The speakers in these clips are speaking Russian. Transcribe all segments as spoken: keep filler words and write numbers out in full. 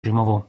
Римово.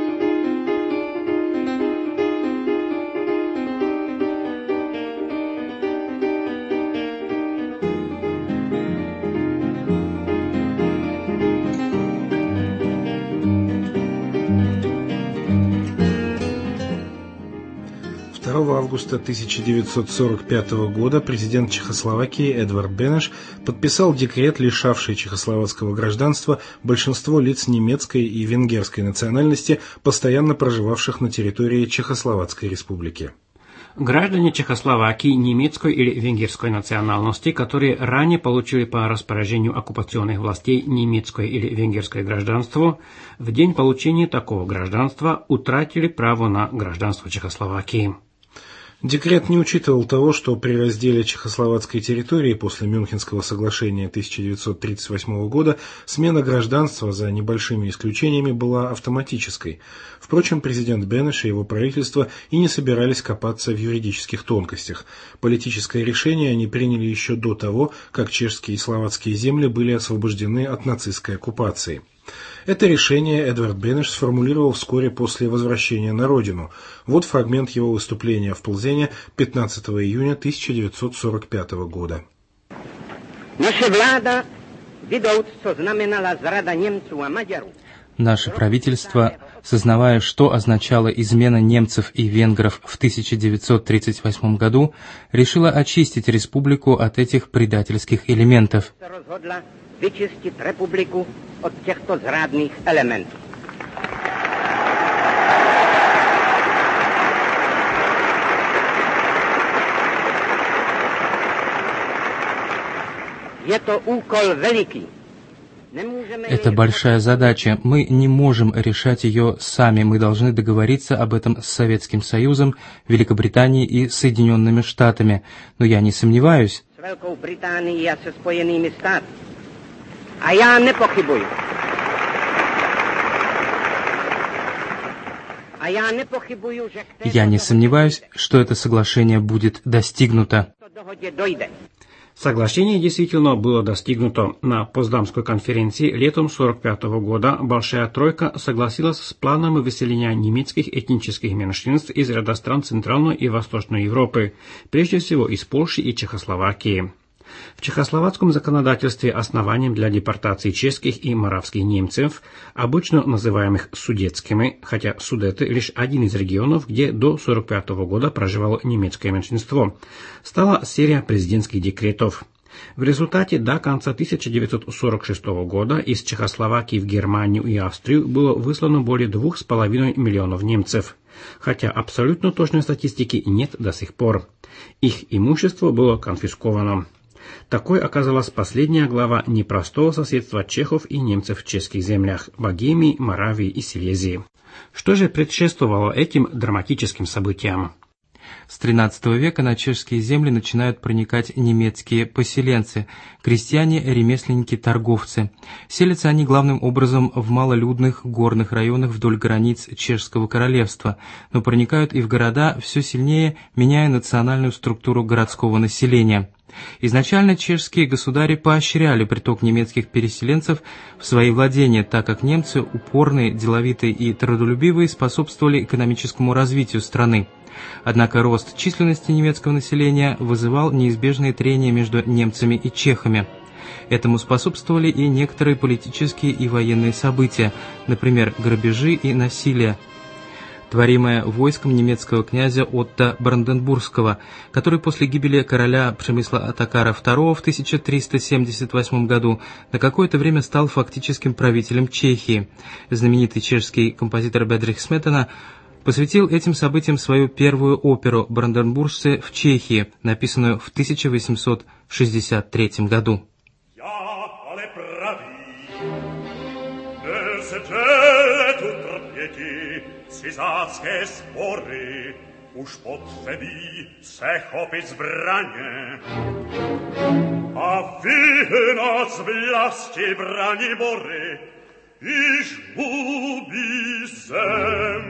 второго августа тысяча девятьсот сорок пятого года президент Чехословакии Эдвард Бенеш подписал декрет, лишавший чехословацкого гражданства большинство лиц немецкой и венгерской национальности, постоянно проживавших на территории Чехословацкой республики. Граждане Чехословакии немецкой или венгерской национальности, которые ранее получили по распоряжению оккупационных властей немецкое или венгерское гражданство, в день получения такого гражданства утратили право на гражданство Чехословакии. Декрет не учитывал того, что при разделе чехословацкой территории после Мюнхенского соглашения тысяча девятьсот тридцать восьмого года смена гражданства, за небольшими исключениями, была автоматической. Впрочем, президент Бенеш и его правительство и не собирались копаться в юридических тонкостях. Политическое решение они приняли еще до того, как чешские и словацкие земли были освобождены от нацистской оккупации. Это решение Эдвард Бенеш сформулировал вскоре после возвращения на родину. Вот фрагмент его выступления в Плзене пятнадцатого июня тысяча девятьсот сорок пятого года. Наше правительство, сознавая, что означала измена немцев и венгров в тысяча девятьсот тридцать восьмом году, решило очистить республику от этих предательских элементов. Вычистить республику от těchto zrádných elementů. Это úkol veliký. Это большая задача. Мы не можем решать ее сами. Мы должны договориться об этом с Советским Союзом, Великобританией и Соединенными Штатами. Но я не сомневаюсь. С Великой Британией и со Spojenými státy. А я не похибую. А я не похибую, что... Я не сомневаюсь, что это соглашение будет достигнуто. Соглашение действительно было достигнуто. На Потсдамской конференции летом сорок пятого года Большая Тройка согласилась с планом выселения немецких этнических меньшинств из ряда стран Центральной и Восточной Европы, прежде всего из Польши и Чехословакии. В чехословацком законодательстве основанием для депортации чешских и моравских немцев, обычно называемых судетскими, хотя Судеты лишь один из регионов, где до сорок пятого года проживало немецкое меньшинство, стала серия президентских декретов. В результате до конца тысяча девятьсот сорок шестого года из Чехословакии в Германию и Австрию было выслано более двух с половиной миллионов немцев, хотя абсолютно точной статистики нет до сих пор. Их имущество было конфисковано. Такой оказалась последняя глава непростого соседства чехов и немцев в чешских землях – Богемии, Моравии и Силезии. Что же предшествовало этим драматическим событиям? С тринадцатого века на чешские земли начинают проникать немецкие поселенцы, крестьяне, ремесленники, торговцы. Селятся они главным образом в малолюдных горных районах вдоль границ Чешского королевства, но проникают и в города, все сильнее меняя национальную структуру городского населения. Изначально чешские государи поощряли приток немецких переселенцев в свои владения, так как немцы, упорные, деловитые и трудолюбивые, способствовали экономическому развитию страны. Однако рост численности немецкого населения вызывал неизбежные трения между немцами и чехами. Этому способствовали и некоторые политические и военные события, например, грабежи и насилие, творимое войском немецкого князя Отто Бранденбургского, который после гибели короля Przemysla Otakara второго в тысяча триста семьдесят восьмом году на какое-то время стал фактическим правителем Чехии. Знаменитый чешский композитор Bedřich Smetana посвятил этим событиям свою первую оперу «Бранденбуржцы в Чехии», написанную в тысяча восемьсот шестьдесят третьем году. Cisácké spory už potřebí se chopit zbraně a vyhnat z vlasti Branibory, iž hubí zem.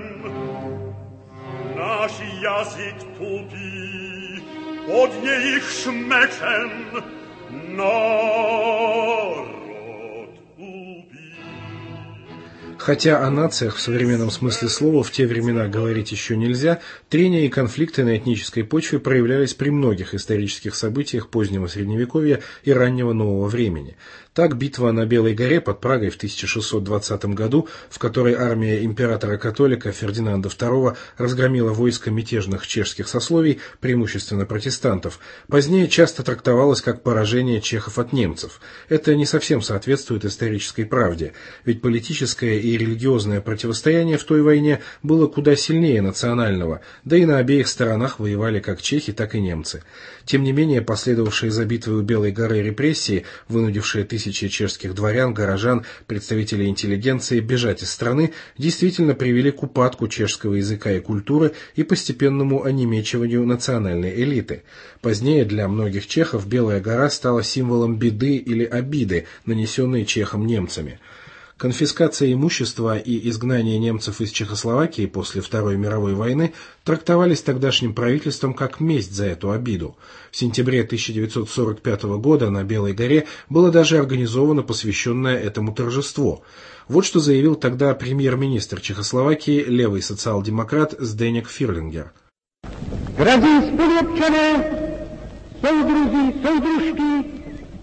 Náš jazyk tupí pod jejich šmečem, národ hubí. Хотя о нациях в современном смысле слова в те времена говорить еще нельзя, трения и конфликты на этнической почве проявлялись при многих исторических событиях позднего Средневековья и раннего Нового времени. Так, битва на Белой горе под Прагой в тысяча шестьсот двадцатом году, в которой армия императора-католика Фердинанда второго разгромила войско мятежных чешских сословий, преимущественно протестантов, позднее часто трактовалась как поражение чехов от немцев. Это не совсем соответствует исторической правде, ведь политическое и религиозное противостояние в той войне было куда сильнее национального, да и на обеих сторонах воевали как чехи, так и немцы. Тем не менее, последовавшие за битвой у Белой горы репрессии, вынудившие тысячи чешских дворян, горожан, представителей интеллигенции бежать из страны, действительно привели к упадку чешского языка и культуры и постепенному онемечиванию национальной элиты. Позднее для многих чехов Белая гора стала символом беды или обиды, нанесенной чехам немцами. Конфискация имущества и изгнание немцев из Чехословакии после Второй мировой войны трактовались тогдашним правительством как месть за эту обиду. В сентябре тысяча девятьсот сорок пятого года на Белой горе было даже организовано посвященное этому торжество. Вот что заявил тогда премьер-министр Чехословакии, левый социал-демократ Зденек Фирлингер. Дорогие спoluobčané, soudruzi, soudružky,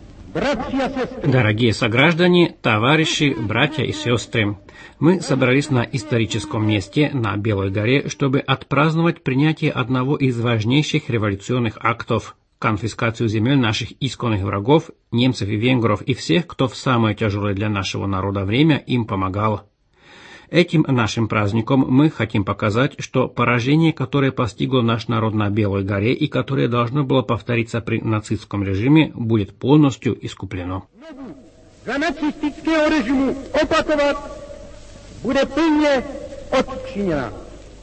Дорогие сограждане, товарищи, братья и сестры, мы собрались на историческом месте, на Белой горе, чтобы отпраздновать принятие одного из важнейших революционных актов – конфискацию земель наших исконных врагов, немцев и венгров и всех, кто в самое тяжелое для нашего народа время им помогал. Этим нашим праздником мы хотим показать, что поражение, которое постигло наш народ на Белой горе и которое должно было повториться при нацистском режиме, будет полностью искуплено. За нацистского режима опаковать будет полностью отчинено.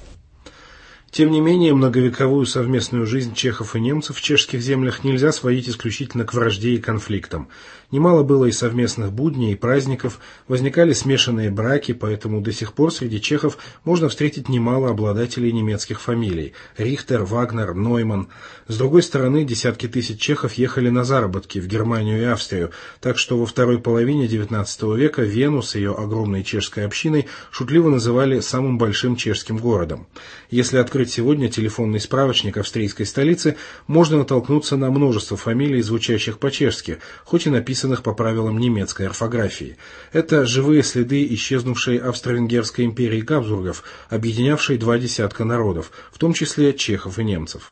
Тем не менее, многовековую совместную жизнь чехов и немцев в чешских землях нельзя сводить исключительно к вражде и конфликтам. Немало было и совместных будней, и праздников, возникали смешанные браки, поэтому до сих пор среди чехов можно встретить немало обладателей немецких фамилий – Рихтер, Вагнер, Нойман. С другой стороны, десятки тысяч чехов ехали на заработки в Германию и Австрию, так что во второй половине девятнадцатого века Вену с ее огромной чешской общиной шутливо называли самым большим чешским городом. Если открыть сегодня телефонный справочник австрийской столицы, можно натолкнуться на множество фамилий, звучащих по-чешски, хоть и написанных по правилам немецкой орфографии. Это живые следы исчезнувшей Австро-Венгерской империи Габсбургов, объединявшей два десятка народов, в том числе чехов и немцев.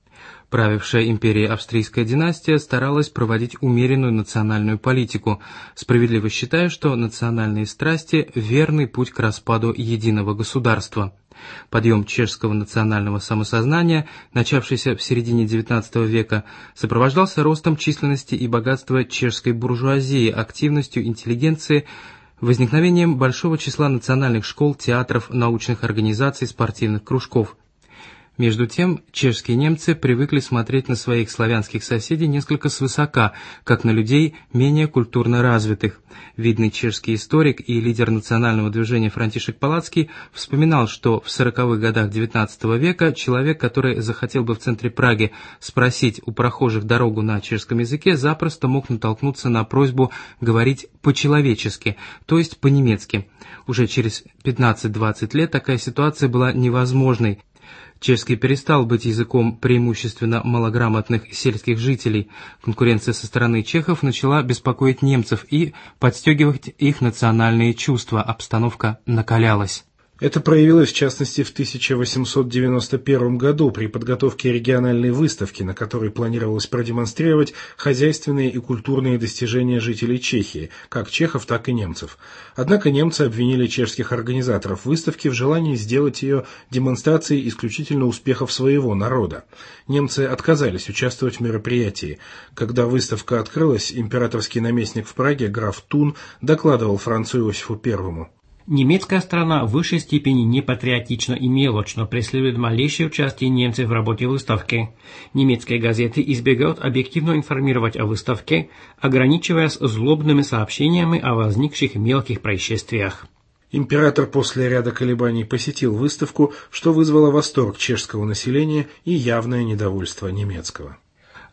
Правившая империей австрийская династия старалась проводить умеренную национальную политику, справедливо считая, что национальные страсти – верный путь к распаду единого государства. Подъем чешского национального самосознания, начавшийся в середине девятнадцатого века, сопровождался ростом численности и богатства чешской буржуазии, активностью интеллигенции, возникновением большого числа национальных школ, театров, научных организаций, спортивных кружков. Между тем, чешские немцы привыкли смотреть на своих славянских соседей несколько свысока, как на людей менее культурно развитых. Видный чешский историк и лидер национального движения Франтишек Палацкий вспоминал, что в сороковых годах девятнадцатого века человек, который захотел бы в центре Праги спросить у прохожих дорогу на чешском языке, запросто мог натолкнуться на просьбу говорить по-человечески, то есть по-немецки. Уже через пятнадцать-двадцать лет такая ситуация была невозможной. Чешский перестал быть языком преимущественно малограмотных сельских жителей. Конкуренция со стороны чехов начала беспокоить немцев и подстегивать их национальные чувства. Обстановка накалялась. Это проявилось в частности в тысяча восемьсот девяносто первом году при подготовке региональной выставки, на которой планировалось продемонстрировать хозяйственные и культурные достижения жителей Чехии, как чехов, так и немцев. Однако немцы обвинили чешских организаторов выставки в желании сделать ее демонстрацией исключительно успехов своего народа. Немцы отказались участвовать в мероприятии. Когда выставка открылась, императорский наместник в Праге граф Тун докладывал Францу Иосифу Первому. Немецкая сторона в высшей степени непатриотично и мелочно преследует малейшее участие немцев в работе выставки. Немецкие газеты избегают объективно информировать о выставке, ограничиваясь злобными сообщениями о возникших мелких происшествиях. Император после ряда колебаний посетил выставку, что вызвало восторг чешского населения и явное недовольство немецкого.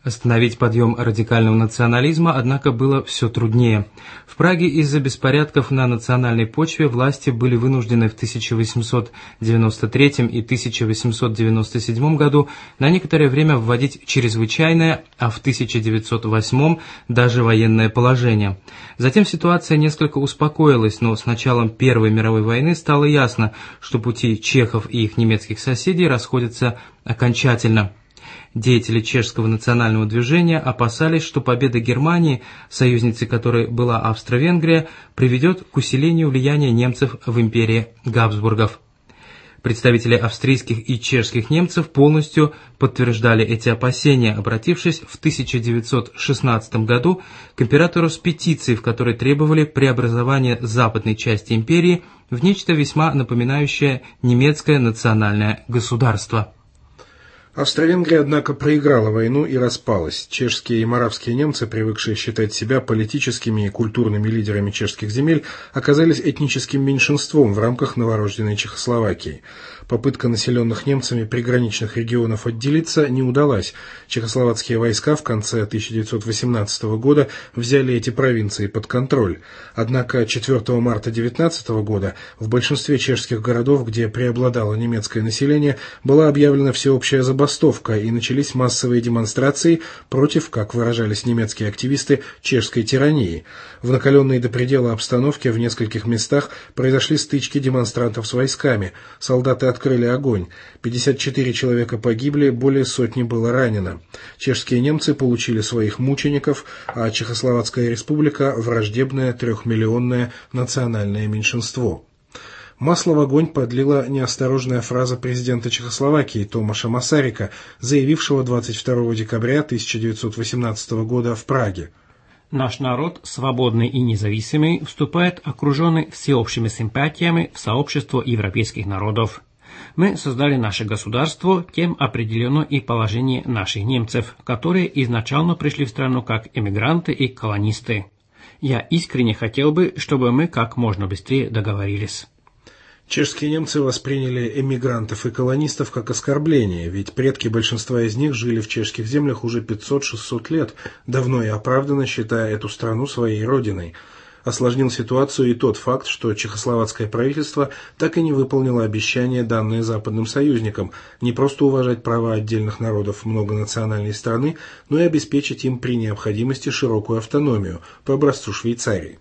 Остановить подъем радикального национализма, однако, было все труднее. В Праге из-за беспорядков на национальной почве власти были вынуждены в тысяча восемьсот девяносто третьем и тысяча восемьсот девяносто седьмом году на некоторое время вводить чрезвычайное, а в тысяча девятьсот восьмом даже военное положение. Затем ситуация несколько успокоилась, но с началом Первой мировой войны стало ясно, что пути чехов и их немецких соседей расходятся окончательно. Деятели чешского национального движения опасались, что победа Германии, союзницей которой была Австро-Венгрия, приведет к усилению влияния немцев в империи Габсбургов. Представители австрийских и чешских немцев полностью подтверждали эти опасения, обратившись в тысяча девятьсот шестнадцатом году к императору с петицией, в которой требовали преобразования западной части империи в нечто весьма напоминающее немецкое национальное государство. Австро-Венгрия, однако, проиграла войну и распалась. Чешские и моравские немцы, привыкшие считать себя политическими и культурными лидерами чешских земель, оказались этническим меньшинством в рамках новорожденной Чехословакии. Попытка населенных немцами приграничных регионов отделиться не удалась. Чехословацкие войска в конце тысяча девятьсот восемнадцатого года взяли эти провинции под контроль. Однако четвёртого марта тысяча девятьсот девятнадцатого года в большинстве чешских городов, где преобладало немецкое население, была объявлена всеобщая забастовка и начались массовые демонстрации против, как выражались немецкие активисты, чешской тирании. В накаленной до предела обстановке в нескольких местах произошли стычки демонстрантов с войсками. Солдаты открыли огонь. пятьдесят четыре человека погибли, более сотни было ранено. Чешские немцы получили своих мучеников, а Чехословацкая республика – враждебное трехмиллионное национальное меньшинство. Масло в огонь подлила неосторожная фраза президента Чехословакии Томаша Масарика, заявившего двадцать второго декабря тысяча девятьсот восемнадцатого года в Праге. Наш народ, свободный и независимый, вступает, окруженный всеобщими симпатиями, в сообщество европейских народов. Мы создали наше государство, тем определено и положение наших немцев, которые изначально пришли в страну как эмигранты и колонисты. Я искренне хотел бы, чтобы мы как можно быстрее договорились. Чешские немцы восприняли эмигрантов и колонистов как оскорбление, ведь предки большинства из них жили в чешских землях уже пятьсот-шестьсот лет, давно и оправданно считая эту страну своей родиной. Осложнил ситуацию и тот факт, что чехословацкое правительство так и не выполнило обещания, данные западным союзникам, не просто уважать права отдельных народов многонациональной страны, но и обеспечить им при необходимости широкую автономию, по образцу Швейцарии.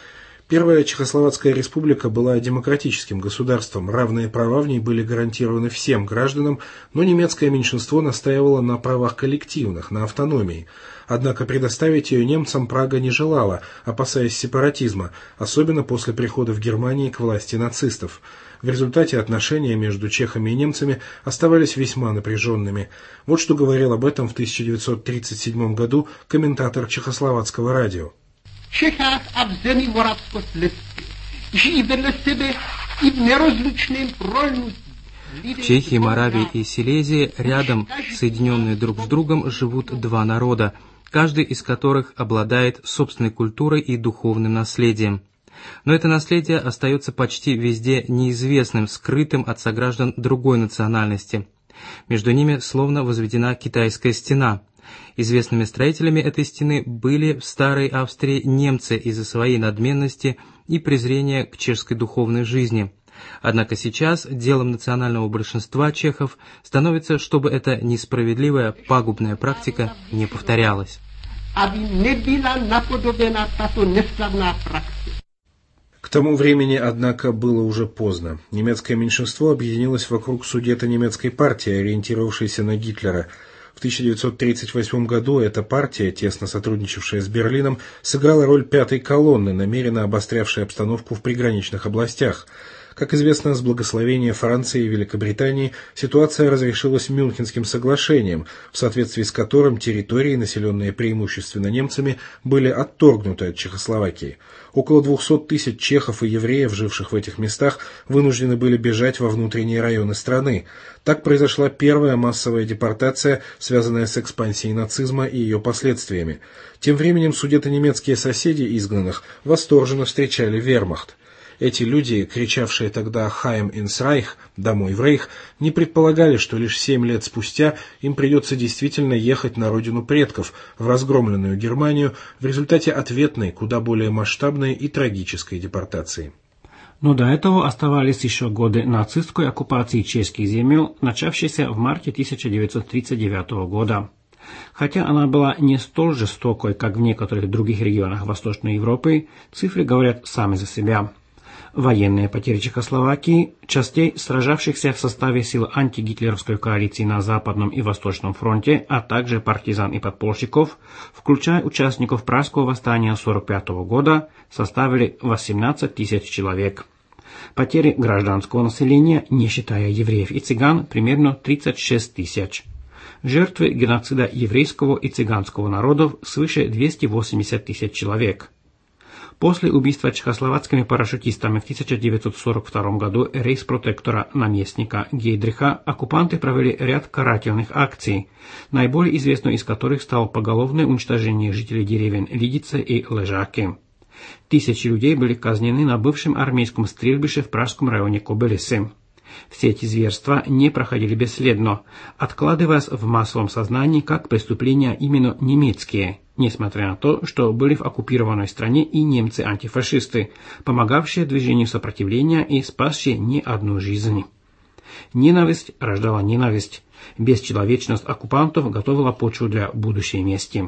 Первая Чехословацкая республика была демократическим государством, равные права в ней были гарантированы всем гражданам, но немецкое меньшинство настаивало на правах коллективных, на автономии. Однако предоставить ее немцам Прага не желала, опасаясь сепаратизма, особенно после прихода в Германии к власти нацистов. В результате отношения между чехами и немцами оставались весьма напряженными. Вот что говорил об этом в тысяча девятьсот тридцать седьмом году комментатор чехословацкого радио. V Čechách a v zemi Moravskoslezské žijí vedle sebe i v nerozlučném prolnutí. В Чехии, Моравии и Силезии рядом, соединенные друг с другом, живут два народа, каждый из которых обладает собственной культурой и духовным наследием. Но это наследие остается почти везде неизвестным, скрытым от сограждан другой национальности. Между ними словно возведена китайская стена. Известными строителями этой стены были в Старой Австрии немцы из-за своей надменности и презрения к чешской духовной жизни. Однако сейчас делом национального большинства чехов становится, чтобы эта несправедливая, пагубная практика не повторялась. К тому времени, однако, было уже поздно. Немецкое меньшинство объединилось вокруг Судето-немецкой партии, ориентировавшейся на Гитлера. В тысяча девятьсот тридцать восьмом году эта партия, тесно сотрудничавшая с Берлином, сыграла роль пятой колонны, намеренно обострявшей обстановку в приграничных областях. Как известно, с благословения Франции и Великобритании ситуация разрешилась Мюнхенским соглашением, в соответствии с которым территории, населенные преимущественно немцами, были отторгнуты от Чехословакии. Около двухсот тысяч чехов и евреев, живших в этих местах, вынуждены были бежать во внутренние районы страны. Так произошла первая массовая депортация, связанная с экспансией нацизма и ее последствиями. Тем временем судето-немецкие соседи изгнанных восторженно встречали вермахт. Эти люди, кричавшие тогда «Heim ins Reich» – «Домой в Рейх», не предполагали, что лишь семь лет спустя им придется действительно ехать на родину предков, в разгромленную Германию, в результате ответной, куда более масштабной и трагической депортации. Но до этого оставались еще годы нацистской оккупации чешских земель, начавшейся в марте тысяча девятьсот тридцать девятого года. Хотя она была не столь жестокой, как в некоторых других регионах Восточной Европы, цифры говорят сами за себя. Военные потери Чехословакии, частей, сражавшихся в составе сил антигитлеровской коалиции на Западном и Восточном фронте, а также партизан и подпольщиков, включая участников Пражского восстания сорок пятого года, составили восемнадцать тысяч человек. Потери гражданского населения, не считая евреев и цыган, примерно тридцать шесть тысяч. Жертвы геноцида еврейского и цыганского народов свыше двести восемьдесят тысяч человек. После убийства чехословацкими парашютистами в тысяча девятьсот сорок втором году рейхспротектора-наместника Гейдриха оккупанты провели ряд карательных акций, наиболее известной из которых стало поголовное уничтожение жителей деревень Лидице и Лежаки. Тысячи людей были казнены на бывшем армейском стрельбище в пражском районе Кобылицы. Все эти зверства не проходили бесследно, откладываясь в массовом сознании как преступления именно немецкие, несмотря на то, что были в оккупированной стране и немцы-антифашисты, помогавшие движению сопротивления и спасшие не одну жизнь. Ненависть рождала ненависть, бесчеловечность оккупантов готовила почву для будущей мести.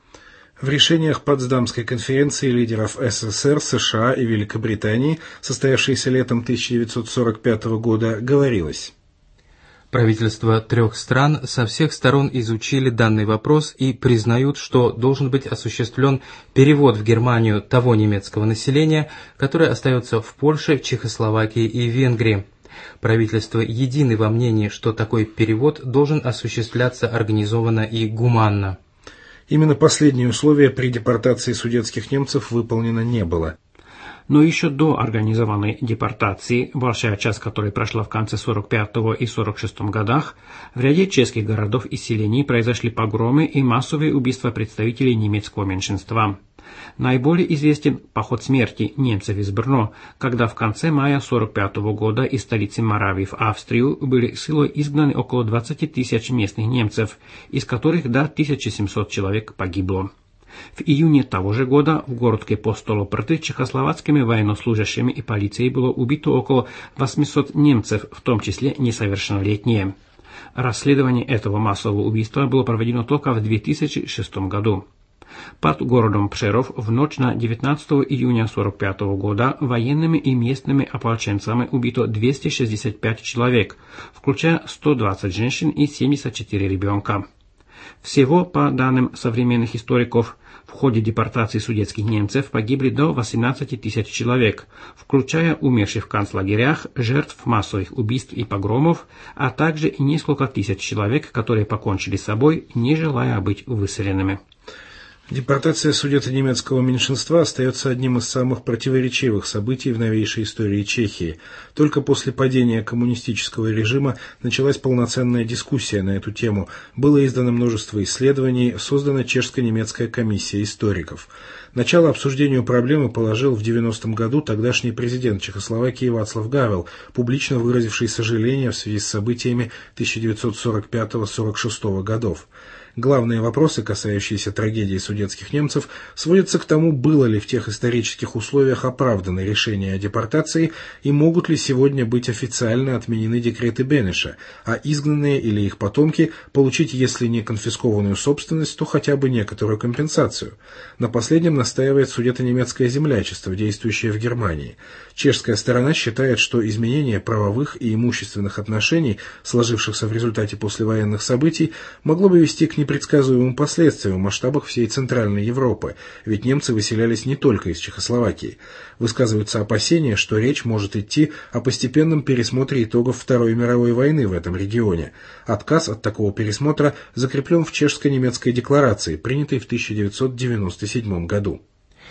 В решениях Потсдамской конференции лидеров СССР, США и Великобритании, состоявшейся летом тысяча девятьсот сорок пятого года, говорилось: правительства трех стран со всех сторон изучили данный вопрос и признают, что должен быть осуществлен перевод в Германию того немецкого населения, которое остается в Польше, Чехословакии и Венгрии. Правительства едины во мнении, что такой перевод должен осуществляться организованно и гуманно. Именно последнее условие при депортации судетских немцев выполнено не было. Но еще до организованной депортации, большая часть которой прошла в конце сорок пятого и сорок шестом годах, в ряде чешских городов и селений произошли погромы и массовые убийства представителей немецкого меньшинства. Наиболее известен поход смерти немцев из Брно, когда в конце мая сорок пятого года из столицы Моравии в Австрию были силой изгнаны около двадцати тысяч местных немцев, из которых до тысячи семисот человек погибло. В июне того же года в городке Постолопрты чехословацкими военнослужащими и полицией было убито около восьмисот немцев, в том числе несовершеннолетние. Расследование этого массового убийства было проведено только в две тысячи шестом году. Под городом Пшеров в ночь на девятнадцатого июня сорок пятого года военными и местными ополченцами убито двести шестьдесят пять человек, включая сто двадцать женщин и семьдесят четыре ребенка. Всего, по данным современных историков, в ходе депортации судетских немцев погибли до восемнадцати тысяч человек, включая умерших в концлагерях, жертв массовых убийств и погромов, а также несколько тысяч человек, которые покончили с собой, не желая быть выселенными. Депортация судето-немецкого меньшинства остается одним из самых противоречивых событий в новейшей истории Чехии. Только после падения коммунистического режима началась полноценная дискуссия на эту тему. Было издано множество исследований, создана чешско-немецкая комиссия историков. Начало обсуждению проблемы положил в девяностом году тогдашний президент Чехословакии Вацлав Гавел, публично выразивший сожаление в связи с событиями тысяча девятьсот сорок пятого — сорок шестого годов. Главные вопросы, касающиеся трагедии судетских немцев, сводятся к тому, было ли в тех исторических условиях оправдано решение о депортации и могут ли сегодня быть официально отменены декреты Бенеша, а изгнанные или их потомки получить, если не конфискованную собственность, то хотя бы некоторую компенсацию. На последнем настаивает судето-немецкое землячество, действующее в Германии. Чешская сторона считает, что изменение правовых и имущественных отношений, сложившихся в результате послевоенных событий, могло бы вести к непредсказуемым последствиям в масштабах всей Центральной Европы, ведь немцы выселялись не только из Чехословакии. Высказываются опасения, что речь может идти о постепенном пересмотре итогов Второй мировой войны в этом регионе. Отказ от такого пересмотра закреплен в Чешско-немецкой декларации, принятой в тысяча девятьсот девяносто седьмом году.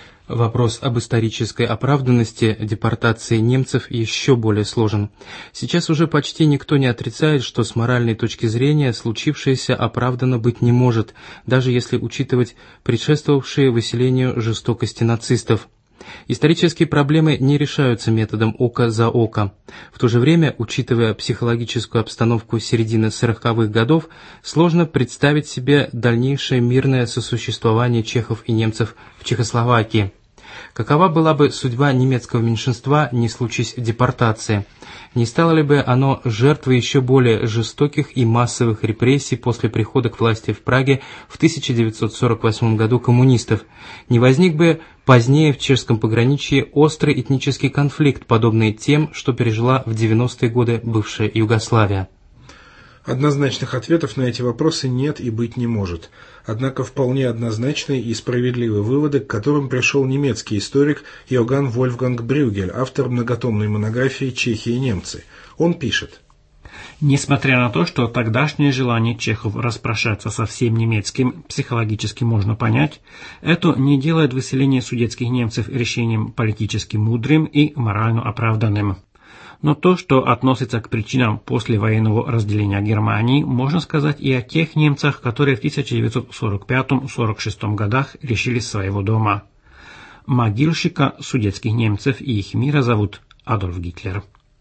Вопрос об исторической оправданности депортации немцев еще более сложен. Сейчас уже почти никто не отрицает, что с моральной точки зрения случившееся оправдано быть не может, даже если учитывать предшествовавшие выселению жестокости нацистов. Исторические проблемы не решаются методом око за око. В то же время, учитывая психологическую обстановку середины сороковых годов, сложно представить себе дальнейшее мирное сосуществование чехов и немцев в Чехословакии. Какова была бы судьба немецкого меньшинства, не случись депортации? Не стало ли бы оно жертвой еще более жестоких и массовых репрессий после прихода к власти в Праге в тысяча девятьсот сорок восьмом году коммунистов? Не возник бы позднее в чешском пограничье острый этнический конфликт, подобный тем, что пережила в девяностые годы бывшая Югославия? Однозначных ответов на эти вопросы нет и быть не может. Однако вполне однозначные и справедливые выводы, к которым пришел немецкий историк Йоганн Вольфганг Брюгель, автор многотомной монографии «Чехи и немцы». Он пишет: Несмотря на то, что тогдашнее желание чехов распрощаться со всем немецким психологически можно понять, это не делает выселение судетских немцев решением политически мудрым и морально оправданным. Но то, что относится к причинам послевоенного разделения Германии, можно сказать и о тех немцах, которые в тысяча девятьсот сорок пятом — сорок шестом годах лишились своего дома. Могильщика судетских немцев и их мира зовут Адольф Гитлер.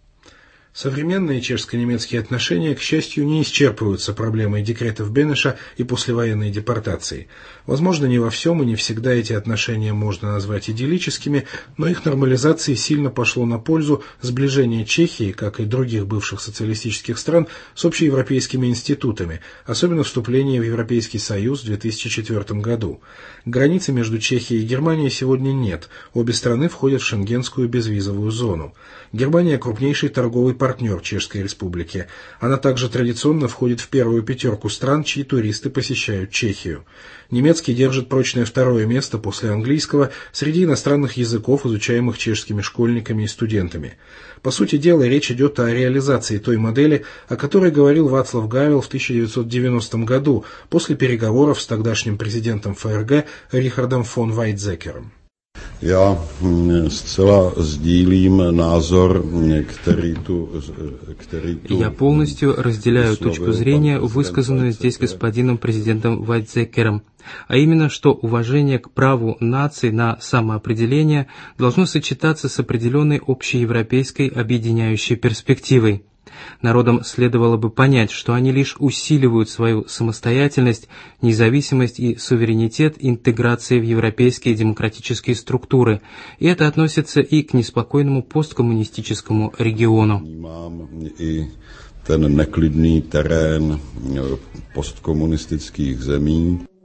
Современные чешско-немецкие отношения, к счастью, не исчерпываются проблемой декретов Бенеша и послевоенной депортации. Возможно, не во всем и не всегда эти отношения можно назвать идиллическими, но их нормализации сильно пошло на пользу сближение Чехии, как и других бывших социалистических стран, с общеевропейскими институтами, особенно вступление в Европейский Союз в две тысячи четвёртом году. Границы между Чехией и Германией сегодня нет, обе страны входят в шенгенскую безвизовую зону. Германия – крупнейший торговый партнер Чешской Республики. Она также традиционно входит в первую пятерку стран, чьи туристы посещают Чехию. Немецкий держит прочное второе место после английского среди иностранных языков, изучаемых чешскими школьниками и студентами. По сути дела, речь идет о реализации той модели, о которой говорил Вацлав Гавел в тысяча девятьсот девяностом году после переговоров с тогдашним президентом ФРГ Рихардом фон Вайтзекером. Já zcela sdílím názor, který tu, který tu... Я полностью разделяю точку зрения, высказанную здесь господином президентом Вайтзекером, а именно, что уважение к праву наций на самоопределение должно сочетаться с определенной общеевропейской объединяющей перспективой. Народам следовало бы понять, что они лишь усиливают свою самостоятельность, независимость и суверенитет интеграции в европейские демократические структуры, и это относится и к неспокойному посткоммунистическому региону. И ten neklidný terén postkomunistických zemí.